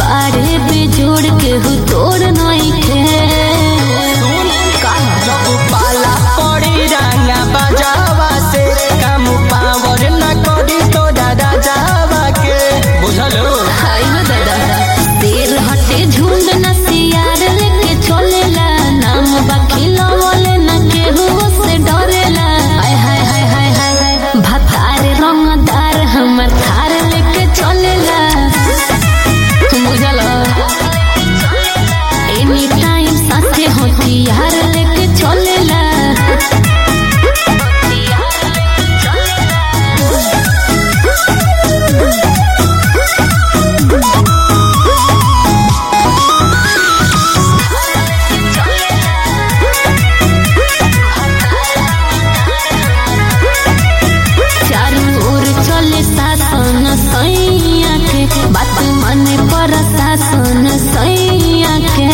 बारे बेजोड़ के हु तोड़ नहीं खे जब पाला पड़ी रंगा बजावा से काम पावर न करी तो दादा जावा के बुझलो। हाय हो दादा देर हटे झुंड न सियार लेके चलेला नाम बखिला वाले न केहू से डरेला। हाय हाय हाय हाय हाय भतार रंगदार हमर थार लेके चलेला बुझलो। एनी टाइम साथे होतियार लेके चलेला। बात माने पर शासन सैया के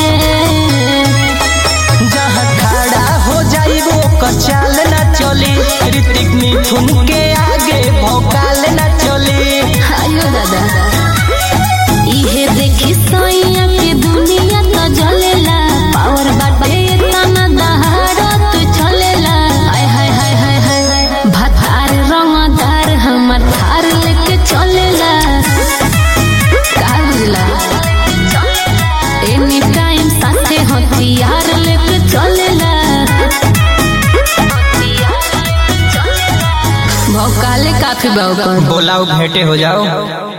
जहाँ खड़ा हो जाइबो कचाल न चली ऋतिक मिथुन के आगे भौकाल न चली। आयो दादा इहे देखी सैया के दुनिया तो जलेला पावर बाटे तना दहाड़ा तो चलेला। हाय हाय हाय हाय हाय भतार रंगदार हमर थार लेके चलेला। एनी टाइम साथे हथियार लेके चलेला। भौकाले काफी बाबा बोलाओ भेंटे हो जाओ।